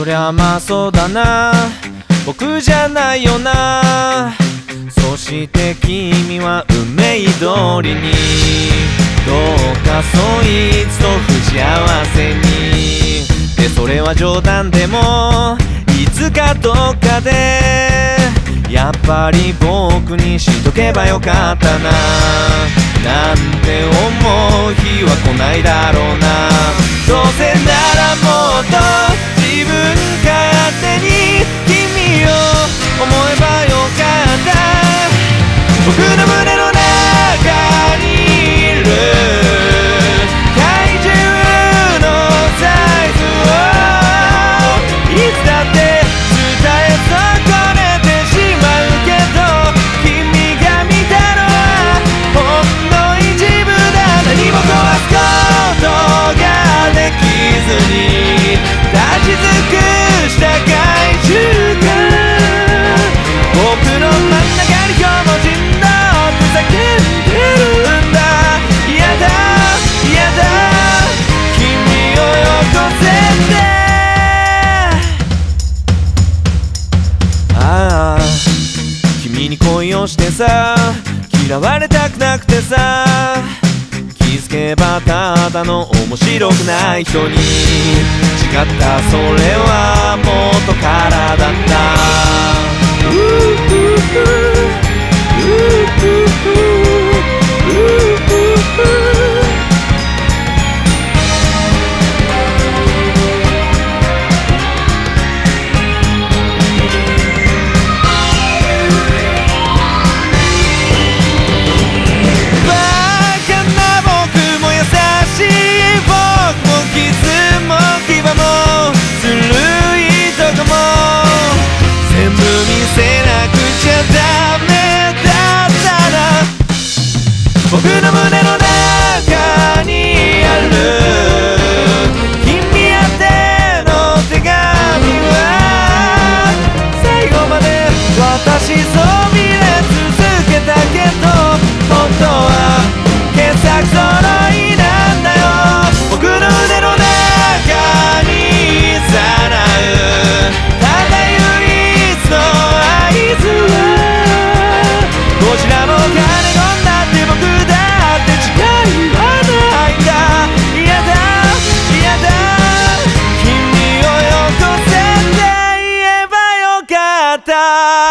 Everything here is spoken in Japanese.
そりゃまあそうだな、僕じゃないよな。そして君は運命通りに、どうかそいつと不幸せに。でそれは冗談でもいつかどっかでやっぱり僕にしとけばよかったな、なんて思う日は来ないだろうな。どうせならもっと自分勝手に君を思えばよかった。僕の胸の中にいる怪獣のサイズをいつだって伝え損ねてしまうけど、君が見たのはほんの一部だ。何も壊すことができずに立ち尽くした怪獣が僕の真ん中に今日も陣取って叫んでるんだ。嫌だ嫌だ君をよこせて。ああ君に恋をしてさ、嫌われたくなくてさ、気づけばただの面白くない人に違った。それは元からだった。僕の胸の中にある君宛ての手紙は最後まで私そびれ続けたけど、本当は傑作揃いなんだよ。僕の腕の中にさらうただ唯一の合図はどちらも金のなって僕だって違いはないんだ。嫌だ嫌だ君をよこせって言えばよかった。